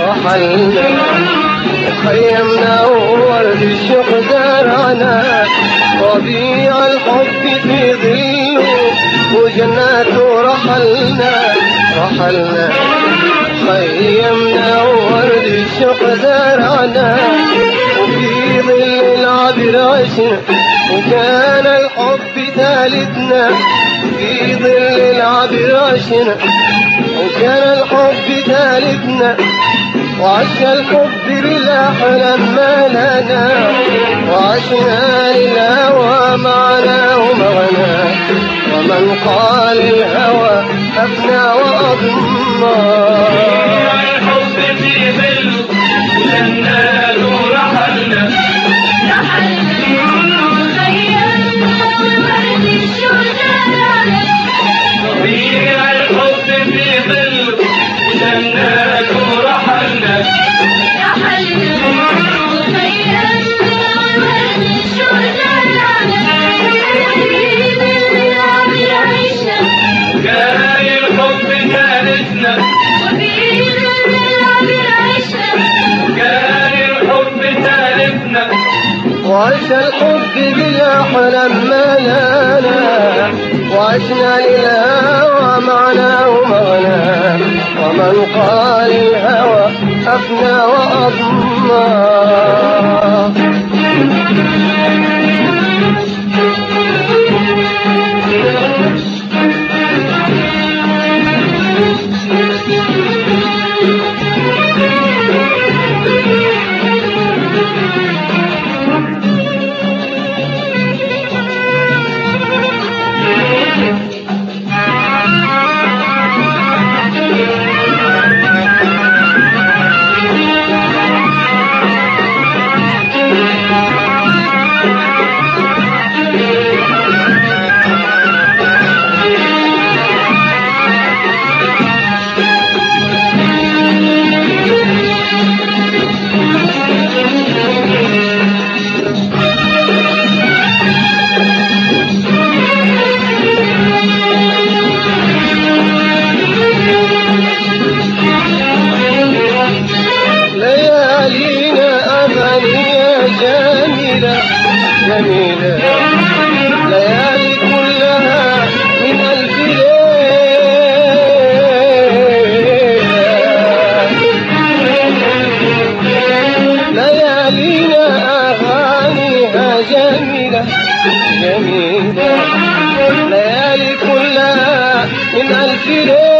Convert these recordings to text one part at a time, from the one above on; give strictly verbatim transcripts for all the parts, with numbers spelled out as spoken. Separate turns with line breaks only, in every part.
رحلنا خيمنا وورد الشوق زرعنا ربيع الحب في ظله وجناته رحلنا رحلنا خيمنا وورد الشوق زرعنا وفي ظل العبر عشنا وكان الحب ثالثنا في ظل العبر عشنا وكان الحب ثالثنا وعش الحب بالأحلام ما لنا وعشنا للهوى معنا ومغنى ومن قال الهوى أفنى وأضمى
الحب في ظله جنات ورحلنا ربيع الحب في ظله جنات ورحلنا كان الحب ثالثنا كان الحب ثالثنا
وعش الحب بالأحلام ما لنا وعشنا للهوى معنا ومغنى ومن قال الهوى أفنى وأضمى جميلة ليالي كلها من ألف ليلة ليالينا أغانيها جميلة جميلة ليالي كلها من ألف ليلة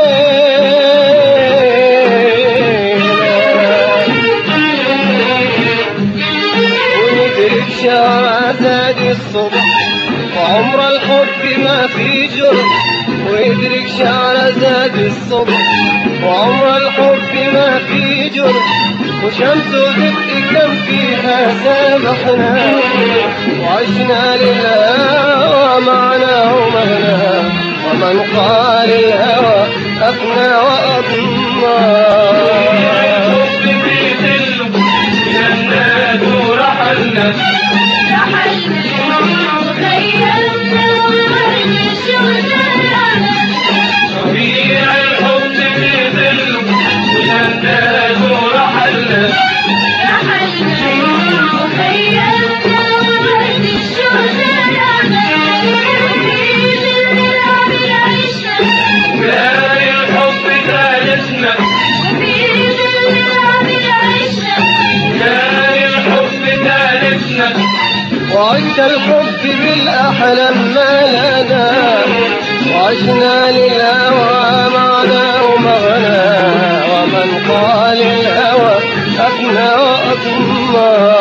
شهرزاد الصبح وعمر الحب ما في جرح ويدرك شهرزاد الصبح وعمر الحب ما في جرح وشمس ضد كم فيها سامحنا وعشنا للهوى معنا ومهنا ومن قال الهوى أفنى وأضمى
جنات ورحلنا ربيع الحب في ظله جنات ورحلنا كان الحب ثالثنا كان الحب ثالثنا
وعش الحب بالأحلام ما لنا وعشنا للهوى معنا ومغنى ومن قال الهوى أفنى وأضمى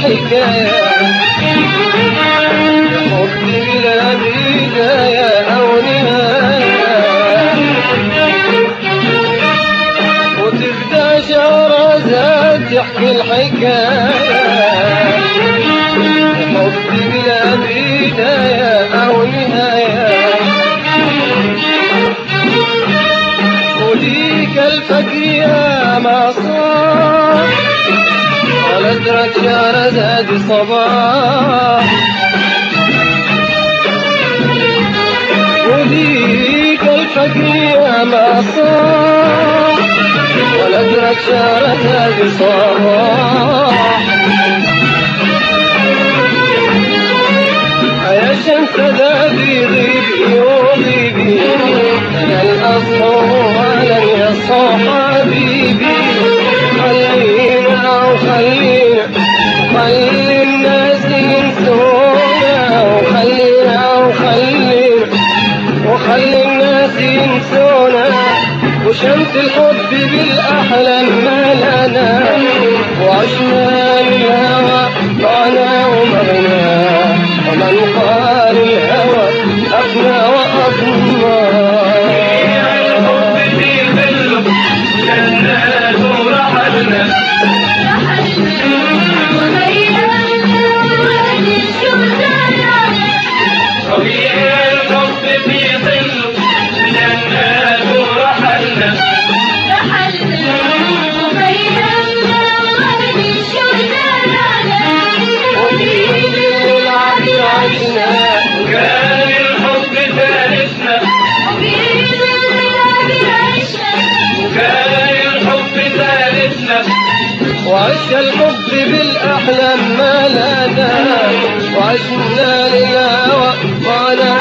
الحكاية حب بلا بداية أو نهاية وتبدأ شهرزاد تحكي الحكاية حب بلا بداية أو نهاية وديك الفقية ما صار ولا أدرك شهرزاد صباح وديك الفقية ما صار ولا أدرك شهرزاد صباح يا شمس ذا بيغيب يغيبي أنا الأصحاب علي صحابيبي خلينا وخلينا خلي الناس ينسونا وخلينا وخلينا وخلي الناس ينسونا وشمس الحب بالأحلام مالنا وعشنا للهوى ضعنا ومغنى ومن قال الهوى أفنى وأضمى
الحب في ظله جنات ورحلنا ربيع الحب في ظله جنات ورحلنا كان الحب ثالثنا كان الحب ثالثنا
وعش الحب بالأحلام مالنا وعشنا للهوى وعلى